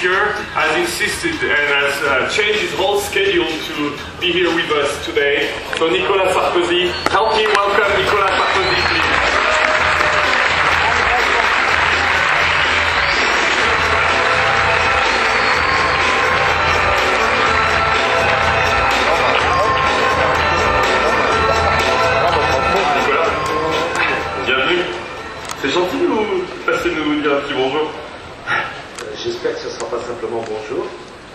speaker has insisted and has changed his whole schedule to be here with us today. So Nicolas Sarkozy, help me welcome Nicolas Sarkozy, please. C'est gentil de vous passer nous dire un petit bonjour. J'espère que ce ne sera pas simplement bonjour.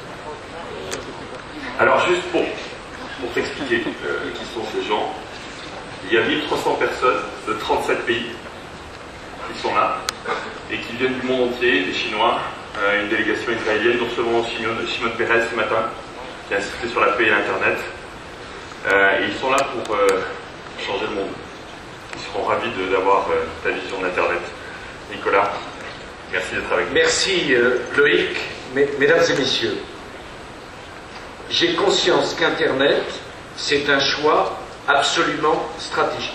Alors juste pour t'expliquer qui sont ces gens, il y a 1300 personnes de 37 pays qui sont là et qui viennent du monde entier, des Chinois, une délégation israélienne, dont seulement Shimon Peres ce matin, qui a insisté sur la paix et l'Internet. Et ils sont là pour changer le monde. Ils seront ravis d'avoir ta vision d'Internet. Nicolas, merci d'être avec nous. Merci Loïc, mesdames et messieurs. J'ai conscience qu'Internet, c'est un choix absolument stratégique.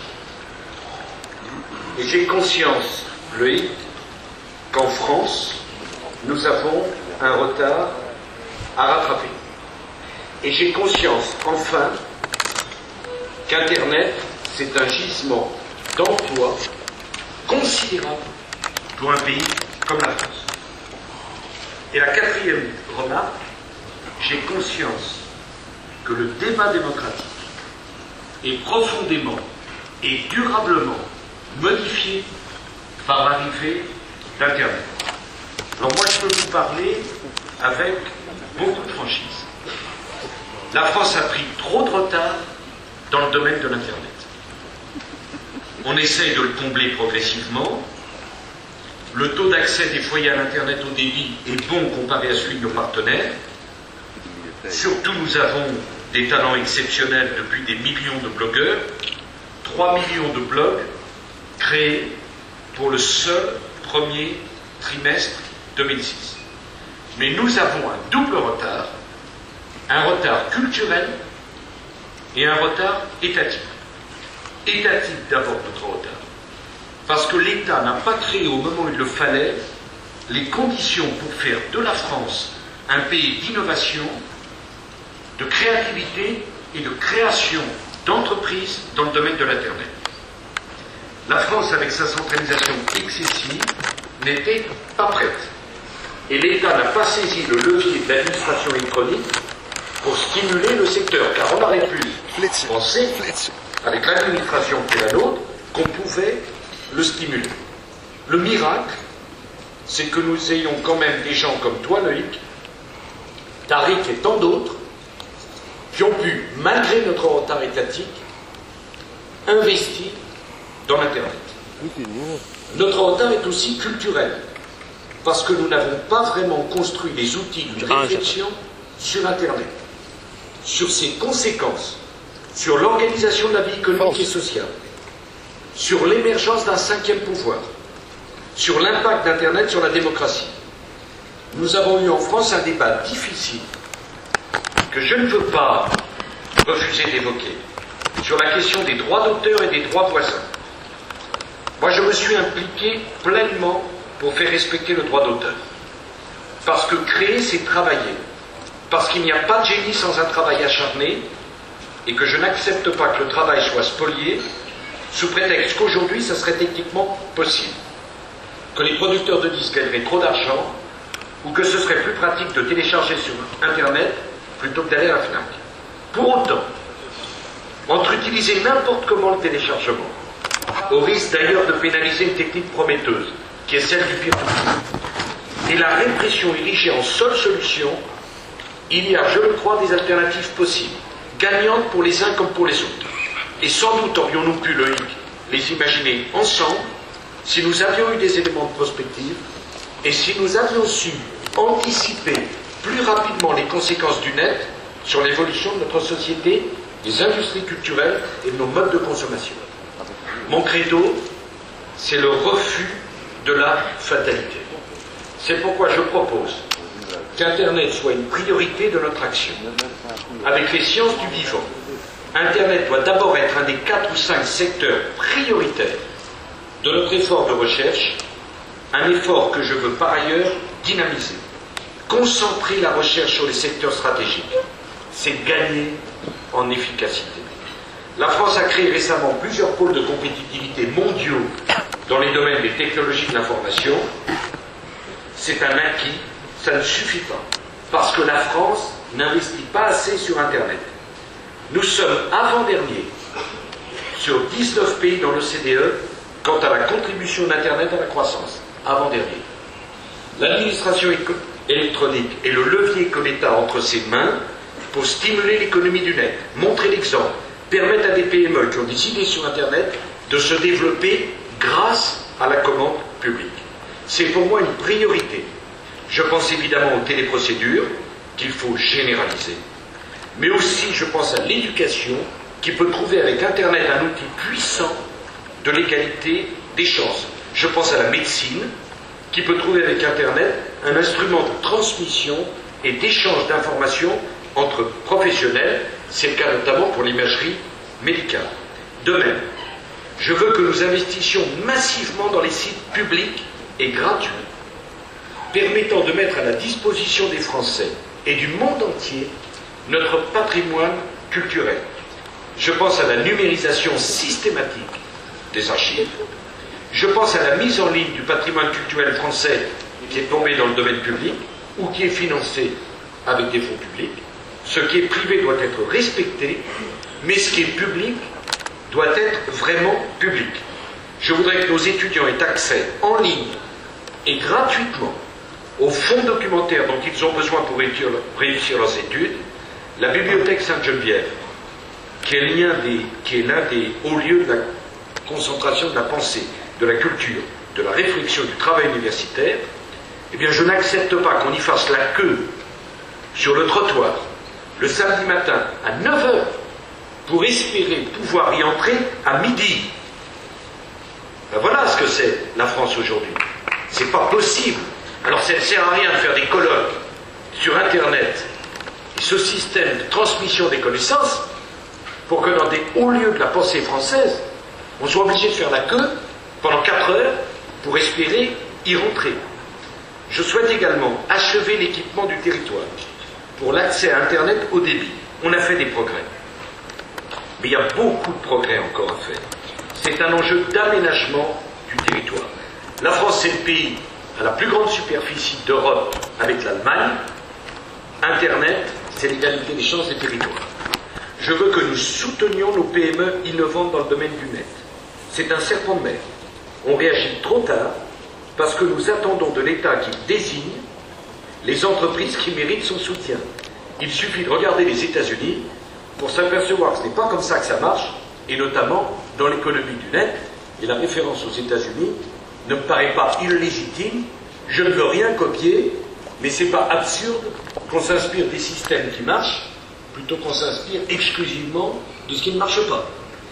Et j'ai conscience, Loïc, qu'en France, nous avons un retard à rattraper. Et j'ai conscience, enfin, qu'Internet, c'est un gisement d'emploi considérable pour un pays comme la France. Et la quatrième remarque, j'ai conscience que le débat démocratique est profondément et durablement modifié par l'arrivée d'Internet. Alors moi, je peux vous parler avec beaucoup de franchise. La France a pris trop de retard dans le domaine de l'Internet. On essaye de le combler progressivement. Le taux d'accès des foyers à l'Internet au débit est bon comparé à celui de nos partenaires. Surtout, nous avons des talents exceptionnels depuis des millions de blogueurs. 3 millions de blogs créés pour le seul premier trimestre 2006. Mais nous avons un double retard, un retard culturel et un retard étatique. Étatique d'abord notre retard, parce que l'État n'a pas créé au moment où il le fallait les conditions pour faire de la France un pays d'innovation, de créativité et de création d'entreprises dans le domaine de l'Internet. La France, avec sa centralisation excessive, n'était pas prête. Et l'État n'a pas saisi le levier de l'administration électronique pour stimuler le secteur, car on aurait pu penser, avec l'administration qui est la nôtre, qu'on pouvait le stimuler. Le miracle, c'est que nous ayons quand même des gens comme toi, Loïc, Tariq et tant d'autres, qui ont pu, malgré notre retard étatique, investir dans l'Internet. Notre retard est aussi culturel, parce que nous n'avons pas vraiment construit les outils d'une réflexion sur Internet, sur ses conséquences, sur l'organisation de la vie économique et sociale, sur l'émergence d'un cinquième pouvoir, sur l'impact d'Internet sur la démocratie. Nous avons eu en France un débat difficile que je ne veux pas refuser d'évoquer sur la question des droits d'auteur et des droits voisins. Moi, je me suis impliqué pleinement pour faire respecter le droit d'auteur. Parce que créer, c'est travailler. Parce qu'il n'y a pas de génie sans un travail acharné, et que je n'accepte pas que le travail soit spolié sous prétexte qu'aujourd'hui, ça serait techniquement possible. Que les producteurs de disques gagneraient trop d'argent, ou que ce serait plus pratique de télécharger sur Internet plutôt que d'aller à la FNAC. Pour autant, entre utiliser n'importe comment le téléchargement, au risque d'ailleurs de pénaliser une technique prometteuse, qui est celle du peer-to-peer, et la répression érigée en seule solution, il y a, je le crois, des alternatives possibles, gagnantes pour les uns comme pour les autres. Et sans doute aurions-nous pu, Loïc, les imaginer ensemble, si nous avions eu des éléments de prospective, et si nous avions su anticiper plus rapidement les conséquences du net sur l'évolution de notre société, des industries culturelles et de nos modes de consommation. Mon credo, c'est le refus de la fatalité. C'est pourquoi je propose qu'Internet soit une priorité de notre action. Avec les sciences du vivant, Internet doit d'abord être un des 4 ou 5 secteurs prioritaires de notre effort de recherche, un effort que je veux par ailleurs dynamiser. Concentrer la recherche sur les secteurs stratégiques, c'est gagner en efficacité. La France a créé récemment plusieurs pôles de compétitivité mondiaux dans les domaines des technologies de l'information. C'est un acquis, ça ne suffit pas, parce que la France n'investit pas assez sur Internet. Nous sommes avant-derniers sur 19 pays dans l'OCDE quant à la contribution d'Internet à la croissance. Avant-dernier. L'administration électronique est le levier que l'État a entre ses mains pour stimuler l'économie du net, montrer l'exemple, permettre à des PME qui ont des idées sur Internet de se développer grâce à la commande publique. C'est pour moi une priorité. Je pense évidemment aux téléprocédures qu'il faut généraliser, mais aussi je pense à l'éducation qui peut trouver avec Internet un outil puissant de l'égalité des chances. Je pense à la médecine qui peut trouver avec Internet un instrument de transmission et d'échange d'informations entre professionnels. C'est le cas notamment pour l'imagerie médicale. De même, je veux que nous investissions massivement dans les sites publics et gratuits, permettant de mettre à la disposition des Français et du monde entier notre patrimoine culturel. Je pense à la numérisation systématique des archives. Je pense à la mise en ligne du patrimoine culturel français qui est tombé dans le domaine public ou qui est financé avec des fonds publics. Ce qui est privé doit être respecté, mais ce qui est public doit être vraiment public. Je voudrais que nos étudiants aient accès en ligne et gratuitement aux fonds documentaires dont ils ont besoin pour réussir leurs études. La bibliothèque Sainte-Geneviève, qui est l'un des hauts lieux de la concentration de la pensée, de la culture, de la réflexion, du travail universitaire, eh bien je n'accepte pas qu'on y fasse la queue sur le trottoir le samedi matin à 9h pour espérer pouvoir y entrer à midi. Ben voilà ce que c'est la France aujourd'hui. C'est pas possible. Alors ça ne sert à rien de faire des colloques sur Internet et ce système de transmission des connaissances pour que dans des hauts lieux de la pensée française, on soit obligé de faire la queue pendant 4 heures pour espérer y rentrer. Je souhaite également achever l'équipement du territoire pour l'accès à Internet haut débit. On a fait des progrès. Mais il y a beaucoup de progrès encore à faire. C'est un enjeu d'aménagement du territoire. La France, c'est le pays à la plus grande superficie d'Europe avec l'Allemagne. Internet, c'est l'égalité des chances des territoires. Je veux que nous soutenions nos PME innovantes dans le domaine du net. C'est un serpent de mer. On réagit trop tard parce que nous attendons de l'État qu'il désigne les entreprises qui méritent son soutien. Il suffit de regarder les États-Unis pour s'apercevoir que ce n'est pas comme ça que ça marche, et notamment dans l'économie du net. Et la référence aux États-Unis ne me paraît pas illégitime. Je ne veux rien copier, mais c'est pas absurde qu'on s'inspire des systèmes qui marchent plutôt qu'on s'inspire exclusivement de ce qui ne marche pas.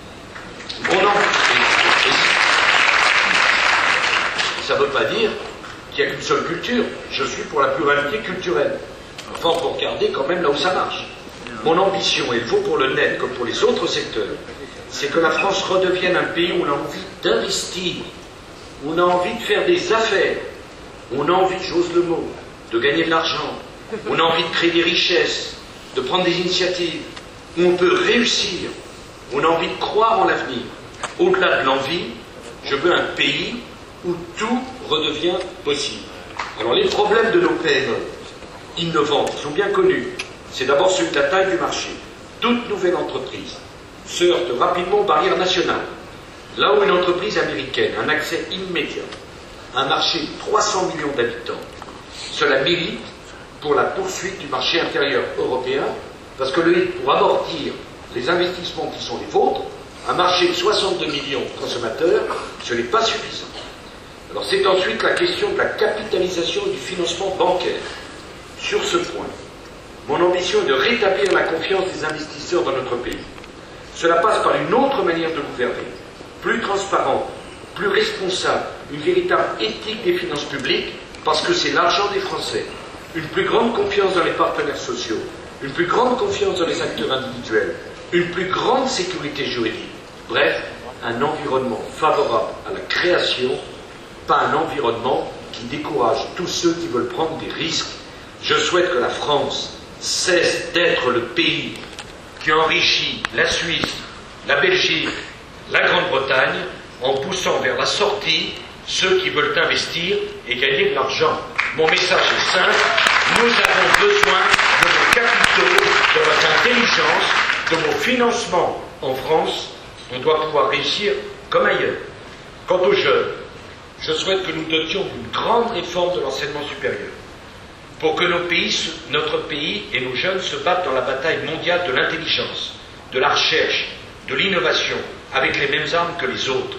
Ça ne veut pas dire qu'il n'y a qu'une seule culture. Je suis pour la pluralité culturelle. Enfin, il faut regarder quand même là où ça marche. Mon ambition, et elle vaut pour le net comme pour les autres secteurs, c'est que la France redevienne un pays où on a envie d'investir, où on a envie de faire des affaires, où on a envie, j'ose le mot, de gagner de l'argent, où on a envie de créer des richesses, de prendre des initiatives, où on peut réussir, où on a envie de croire en l'avenir. Au-delà de l'envie, je veux un pays où tout redevient possible. Alors les problèmes de nos PME innovantes sont bien connus. C'est d'abord celui de la taille du marché. Toute nouvelle entreprise se heurte rapidement aux barrières nationales. Là où une entreprise américaine a un accès immédiat à un marché de 300 millions d'habitants, cela milite pour la poursuite du marché intérieur européen, parce que pour amortir les investissements qui sont les vôtres, un marché de 62 millions de consommateurs, ce n'est pas suffisant. Alors c'est ensuite la question de la capitalisation et du financement bancaire. Sur ce point, mon ambition est de rétablir la confiance des investisseurs dans notre pays. Cela passe par une autre manière de gouverner, plus transparente, plus responsable, une véritable éthique des finances publiques, parce que c'est l'argent des Français. Une plus grande confiance dans les partenaires sociaux, une plus grande confiance dans les acteurs individuels, une plus grande sécurité juridique. Bref, un environnement favorable à la création, pas un environnement qui décourage tous ceux qui veulent prendre des risques. Je souhaite que la France cesse d'être le pays qui enrichit la Suisse, la Belgique, la Grande-Bretagne, en poussant vers la sortie ceux qui veulent investir et gagner de l'argent. Mon message est simple, nous avons besoin de vos capitaux, de votre intelligence, de vos financements. En France, on doit pouvoir réussir comme ailleurs. Quant aux jeunes, je souhaite que nous dotions d'une grande réforme de l'enseignement supérieur pour que notre pays et nos jeunes se battent dans la bataille mondiale de l'intelligence, de la recherche, de l'innovation, avec les mêmes armes que les autres.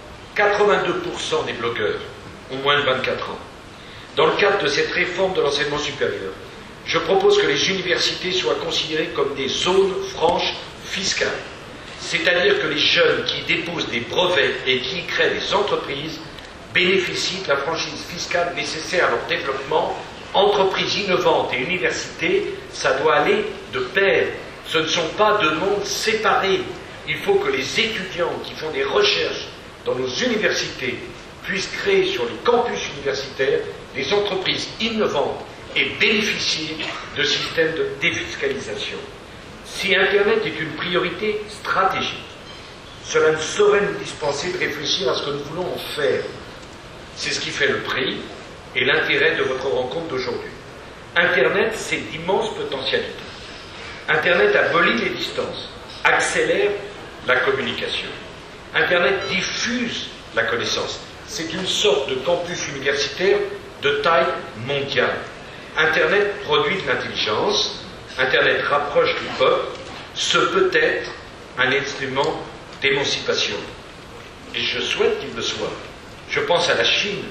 82% des blogueurs ont moins de 24 ans. Dans le cadre de cette réforme de l'enseignement supérieur, je propose que les universités soient considérées comme des zones franches fiscales, c'est-à-dire que les jeunes qui déposent des brevets et qui y créent des entreprises bénéficient de la franchise fiscale nécessaire à leur développement. Entreprises innovantes et universités, ça doit aller de pair. Ce ne sont pas deux mondes séparés. Il faut que les étudiants qui font des recherches dans nos universités puissent créer sur les campus universitaires des entreprises innovantes et bénéficier de systèmes de défiscalisation. Si Internet est une priorité stratégique, cela ne saurait nous dispenser de réfléchir à ce que nous voulons en faire. C'est ce qui fait le prix et l'intérêt de votre rencontre d'aujourd'hui. Internet, c'est d'immenses potentialités. Internet abolit les distances, accélère la communication. Internet diffuse la connaissance. C'est une sorte de campus universitaire de taille mondiale. Internet produit de l'intelligence. Internet rapproche du peuple. Ce peut être un instrument d'émancipation. Et je souhaite qu'il le soit. Je pense à la Chine,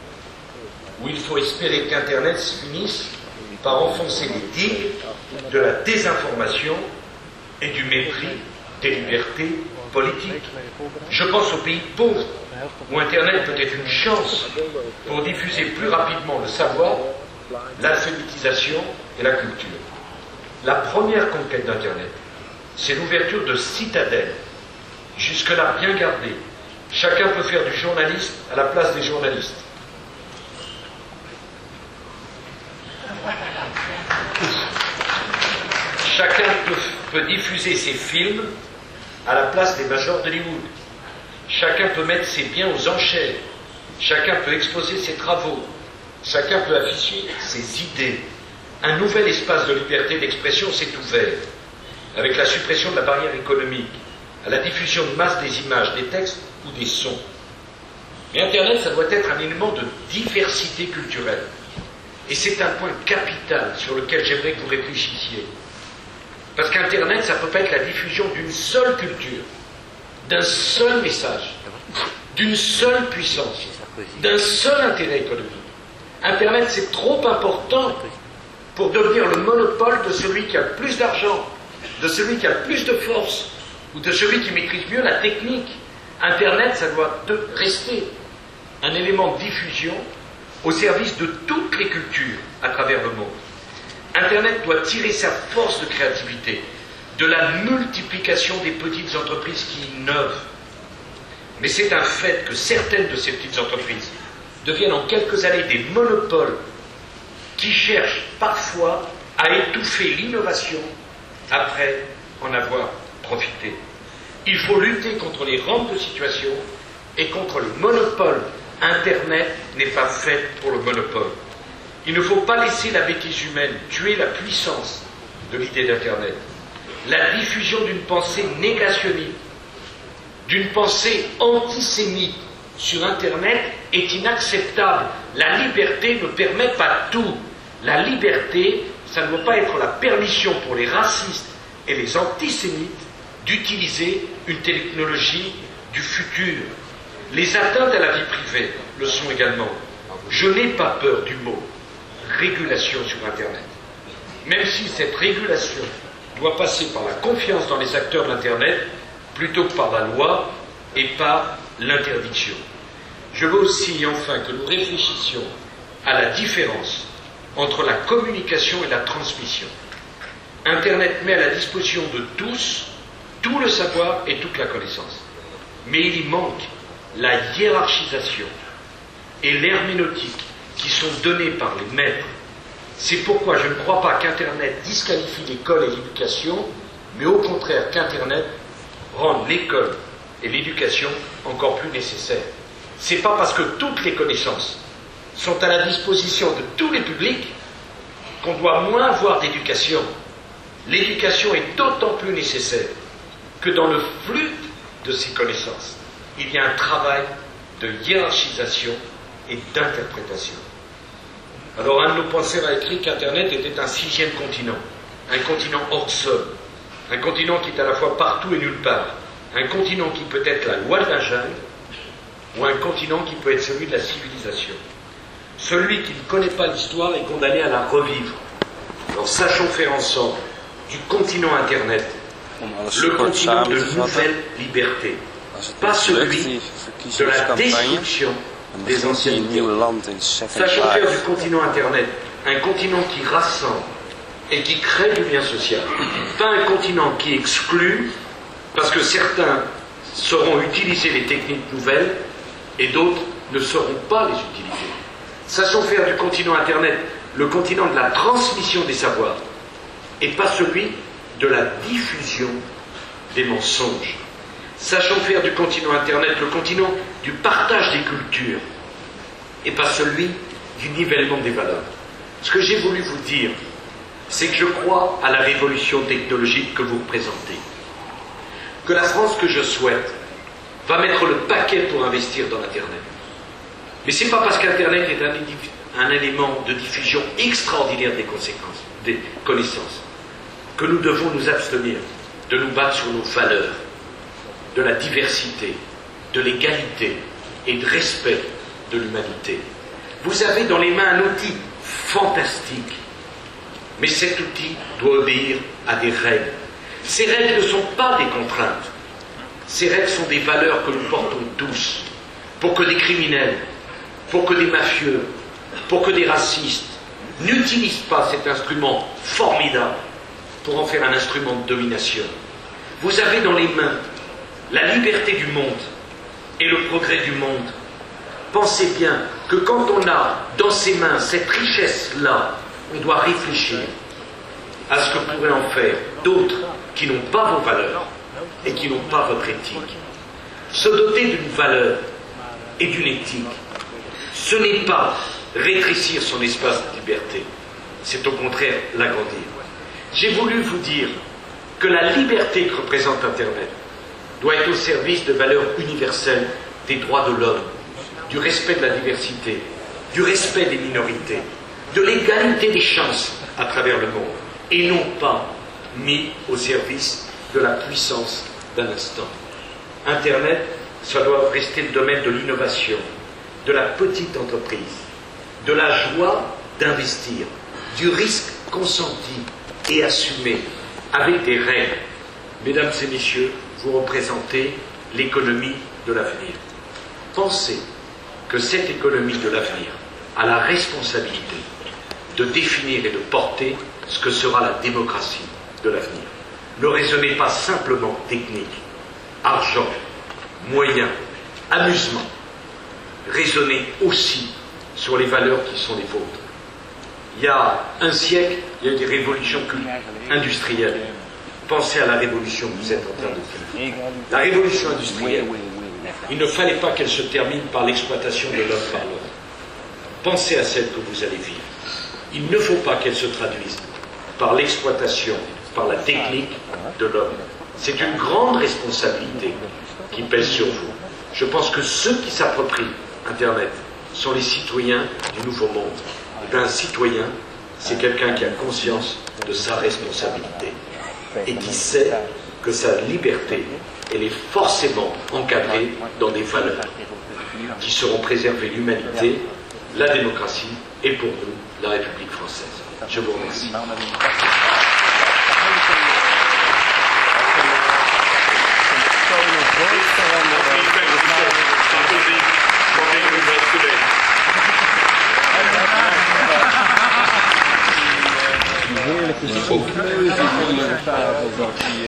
où il faut espérer qu'Internet finisse par enfoncer les digues de la désinformation et du mépris des libertés politiques. Je pense aux pays pauvres, où Internet peut être une chance pour diffuser plus rapidement le savoir, l'alphabétisation et la culture. La première conquête d'Internet, c'est l'ouverture de citadelles, jusque-là bien gardées. Chacun peut faire du journaliste à la place des journalistes. Chacun peut diffuser ses films à la place des majors d'Hollywood. Chacun peut mettre ses biens aux enchères. Chacun peut exposer ses travaux. Chacun peut afficher ses idées. Un nouvel espace de liberté d'expression s'est ouvert, avec la suppression de la barrière économique, à la diffusion de masse des images, des textes ou des sons. Mais Internet, ça doit être un élément de diversité culturelle. Et c'est un point capital sur lequel j'aimerais que vous réfléchissiez. Parce qu'Internet, ça ne peut pas être la diffusion d'une seule culture, d'un seul message, d'une seule puissance, d'un seul intérêt économique. Internet, c'est trop important pour devenir le monopole de celui qui a le plus d'argent, de celui qui a le plus de force, ou de celui qui maîtrise mieux la technique. Internet, ça doit rester un élément de diffusion au service de toutes les cultures à travers le monde. Internet doit tirer sa force de créativité de la multiplication des petites entreprises qui innovent. Mais c'est un fait que certaines de ces petites entreprises deviennent en quelques années des monopoles qui cherchent parfois à étouffer l'innovation après en avoir profité. Il faut lutter contre les rentes de situation et contre les monopoles. Internet n'est pas fait pour le monopole. Il ne faut pas laisser la bêtise humaine tuer la puissance de l'idée d'Internet. La diffusion d'une pensée négationniste, d'une pensée antisémite sur Internet est inacceptable. La liberté ne permet pas tout. La liberté, ça ne doit pas être la permission pour les racistes et les antisémites d'utiliser une technologie du futur. Les atteintes à la vie privée le sont également. Je n'ai pas peur du mot régulation sur Internet. Même si cette régulation doit passer par la confiance dans les acteurs d'Internet plutôt que par la loi et par l'interdiction. Je veux aussi enfin que nous réfléchissions à la différence entre la communication et la transmission. Internet met à la disposition de tous tout le savoir et toute la connaissance. Mais il y manque la hiérarchisation et l'herméneutique qui sont donnés par les maîtres. C'est pourquoi je ne crois pas qu'Internet disqualifie l'école et l'éducation, mais au contraire qu'Internet rende l'école et l'éducation encore plus nécessaires. C'est pas parce que toutes les connaissances sont à la disposition de tous les publics qu'on doit moins avoir d'éducation. L'éducation est d'autant plus nécessaire que dans le flux de ces connaissances, il y a un travail de hiérarchisation et d'interprétation. Alors, un de nos penseurs a écrit qu'Internet était un 6e continent, un continent hors sol, un continent qui est à la fois partout et nulle part, un continent qui peut être la loi de la jungle, ou un continent qui peut être celui de la civilisation. Celui qui ne connaît pas l'histoire est condamné à la revivre. Alors, sachons faire ensemble du continent Internet le continent de nouvelles libertés, pas celui de la destruction des anciennetés. Sachons faire du continent Internet un continent qui rassemble et qui crée du lien social, pas un continent qui exclut, parce que certains sauront utiliser les techniques nouvelles et d'autres ne sauront pas les utiliser. Sachons faire du continent Internet le continent de la transmission des savoirs et pas celui de la diffusion des mensonges. Sachons faire du continent Internet le continent du partage des cultures et pas celui du nivellement des valeurs. Ce que j'ai voulu vous dire, c'est que je crois à la révolution technologique que vous représentez. Que la France que je souhaite va mettre le paquet pour investir dans l'Internet. Mais ce n'est pas parce qu'Internet est un élément de diffusion extraordinaire des connaissances que nous devons nous abstenir de nous battre sur nos valeurs, de la diversité, de l'égalité et de respect de l'humanité. Vous avez dans les mains un outil fantastique, mais cet outil doit obéir à des règles. Ces règles ne sont pas des contraintes. Ces règles sont des valeurs que nous portons tous, pour que des criminels, pour que des mafieux, pour que des racistes n'utilisent pas cet instrument formidable pour en faire un instrument de domination. Vous avez dans les mains la liberté du monde et le progrès du monde. Pensez bien que quand on a dans ses mains cette richesse-là, on doit réfléchir à ce que pourraient en faire d'autres qui n'ont pas vos valeurs et qui n'ont pas votre éthique. Se doter d'une valeur et d'une éthique, ce n'est pas rétrécir son espace de liberté, c'est au contraire l'agrandir. J'ai voulu vous dire que la liberté que représente Internet doit être au service de valeurs universelles des droits de l'homme, du respect de la diversité, du respect des minorités, de l'égalité des chances à travers le monde, et non pas mis au service de la puissance d'un instant. Internet, ça doit rester le domaine de l'innovation, de la petite entreprise, de la joie d'investir, du risque consenti et assumé, avec des règles. Mesdames et messieurs, vous représentez l'économie de l'avenir. Pensez que cette économie de l'avenir a la responsabilité de définir et de porter ce que sera la démocratie de l'avenir. Ne raisonnez pas simplement technique, argent, moyens, amusement. Raisonnez aussi sur les valeurs qui sont les vôtres. Il y a un siècle, il y a eu des révolutions industrielles. Pensez à la révolution que vous êtes en train de vivre. La révolution industrielle, il ne fallait pas qu'elle se termine par l'exploitation de l'homme par l'homme. Pensez à celle que vous allez vivre. Il ne faut pas qu'elle se traduise par l'exploitation, par la technique de l'homme. C'est une grande responsabilité qui pèse sur vous. Je pense que ceux qui s'approprient Internet sont les citoyens du nouveau monde. Et un citoyen, c'est quelqu'un qui a conscience de sa responsabilité et qui sait que sa liberté, elle est forcément encadrée dans des valeurs qui seront préservées l'humanité, la démocratie et pour nous, la République française. Je vous remercie. Heerlijke soep.